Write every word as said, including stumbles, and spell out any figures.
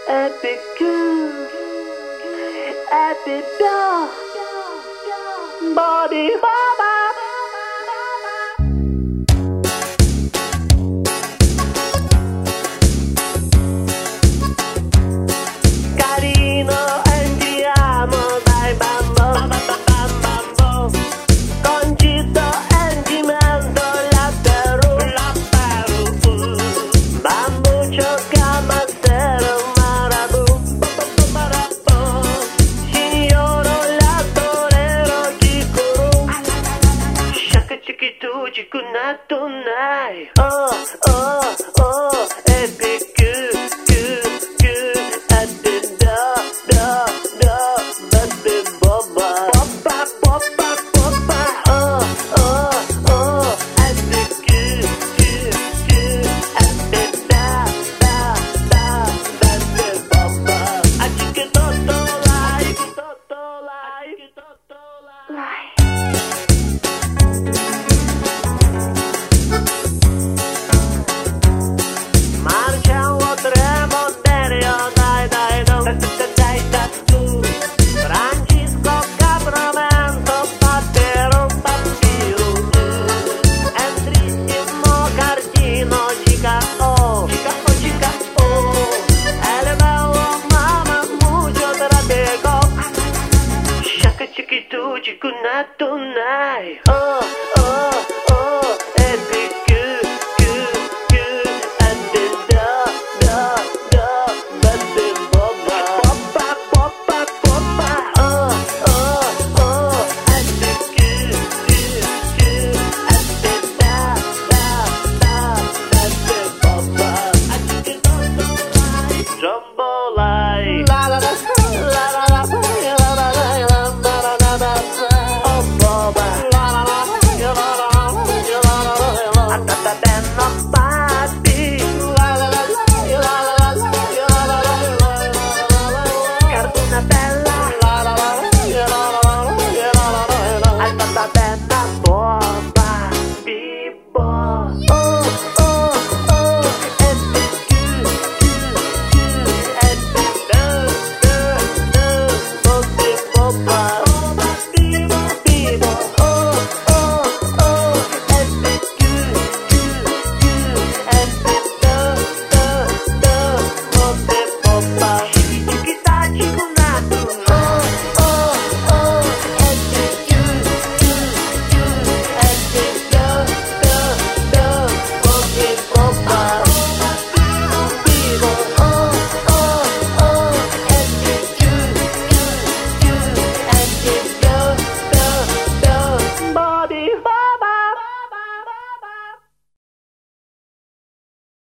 Epic good, epic dog, body baba. Carino, andiamo dai bambo, bambo, concito e cimento, latte ru, bambuccio, camasero, marabù, signoro, lattorero, chicuru, shaka chiquitu, chicunato, nai, oh, oh, oh, epic good, good, good, epic da, da, da, baby boba, boba, boba, boba, oh, oh, oh, epic good, good, good, epic da, da, da, baby boba, a chiquitotto like, chiquitotto like, chiquitotto like. Marciamo tre monterio, dai dai dai dai dai dai tu. Francisco Capramento, Pattero, Pattiro, Entrissimo Cardino, Cica oh, Cica oh, Cica oh, Eleveo mamma, mucho tratego, Shaka chiquitu, chicunato nai, oh.